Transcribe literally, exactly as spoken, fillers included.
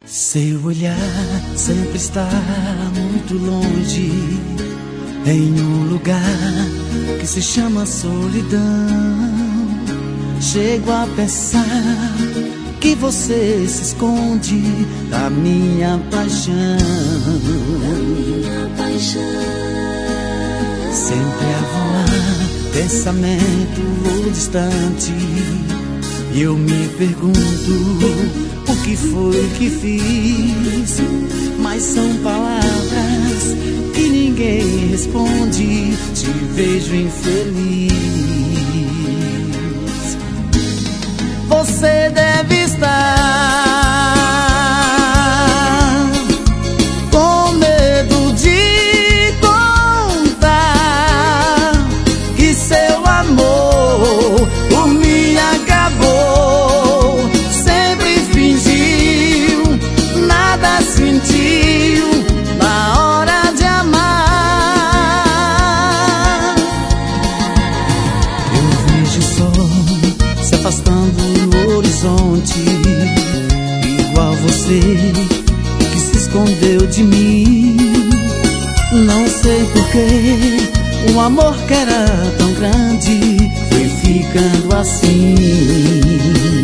Seu olhar sempre está muito longe, em um lugar que se chama solidão. Chego a pensar que você se esconde da minha paixão. Da minha paixão. Sempre a voar, pensamento distante, e eu me pergunto o que foi que fiz. Mas são palavras que ninguém responde. Te vejo infeliz. Você deve estar com medo de contar que seu amor por mim acabou. Sempre fingiu, nada sentiu na hora de amar. Eu vejo o sol se afastando no horizonte, igual você que se escondeu de mim. Não sei porquê, um amor que era tão grande foi ficando assim.